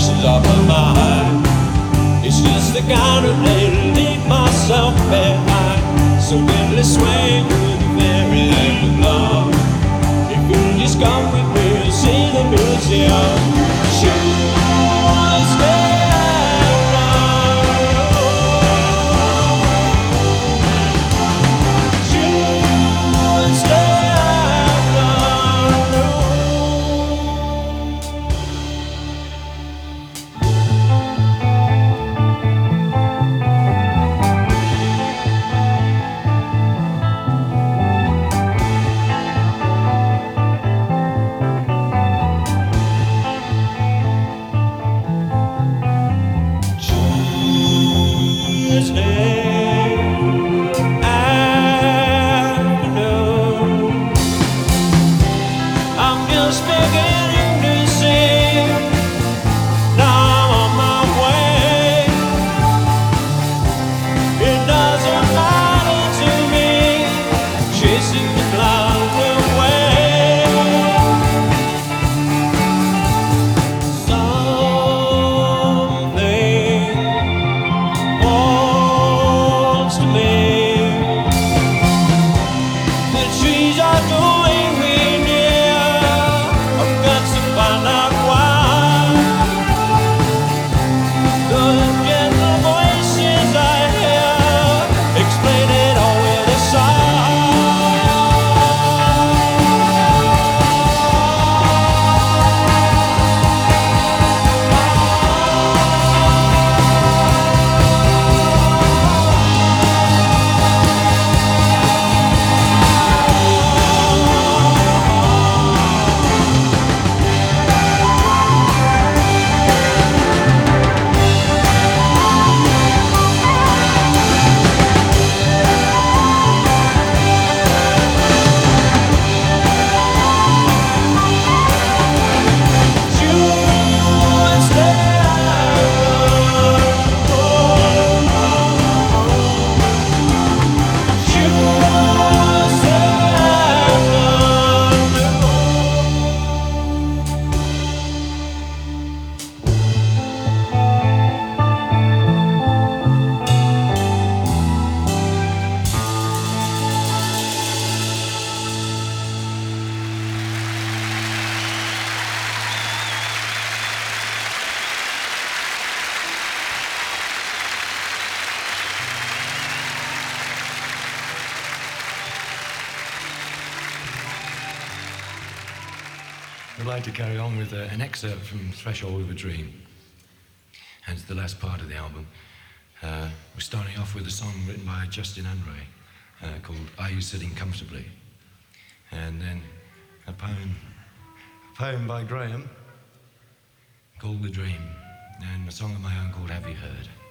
pieces of my mind. It's just the kind of day to leave myself behind. So gently swing with the very land of love. If you just come with me to see the museum, should stay. I'd like to carry on with an excerpt from Threshold of a Dream. And it's the last part of the album. We're starting off with a song written by Justin Unray called Are You Sitting Comfortably? And then a poem by Graham called The Dream, and a song of my own called Have You Heard?